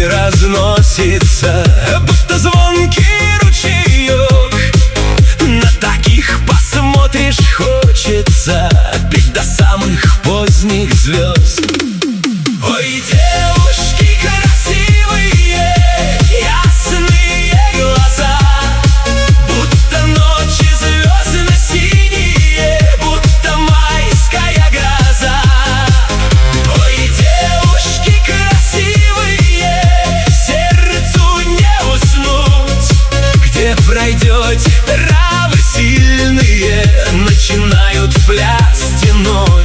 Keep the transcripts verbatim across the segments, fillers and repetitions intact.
и разносится, будто звонкий ручеек. На таких посмотришь, хочется петь до самых поздних звезд. Ой, девушки красивые, ясные глаза, будто ночи звездно-синие, будто майская гроза. Ой, девушки красивые, сердцу не уснуть. Где пройдете, травы сильные начинают в пляс тянуть.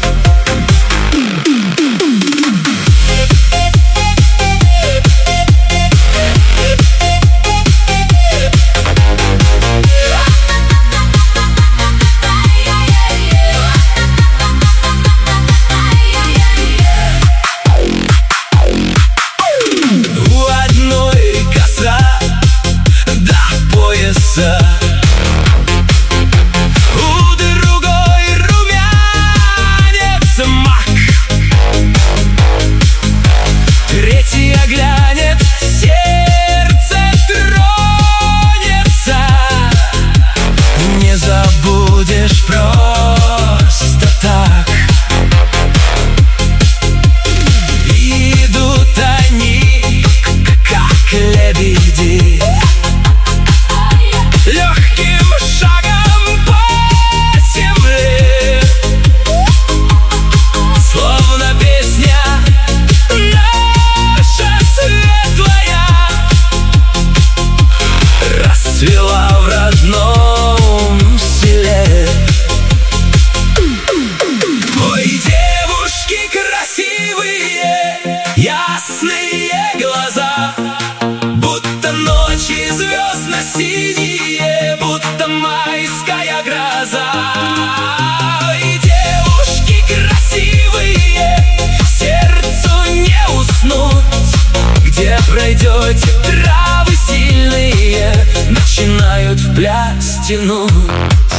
У другой румянец мак, третья глянет, сердце тронется. Не забудешь просто так. Идут они, как лебеди, легким шагом по земле, словно песня наша светлая расцвела в родном селе. Ой, девушки красивые, ясные глаза, будто ночи звездно-синие, будто майская гроза. И девушки красивые, сердцу не уснуть. Где пройдете, травы сильные начинают в пляс тянуть.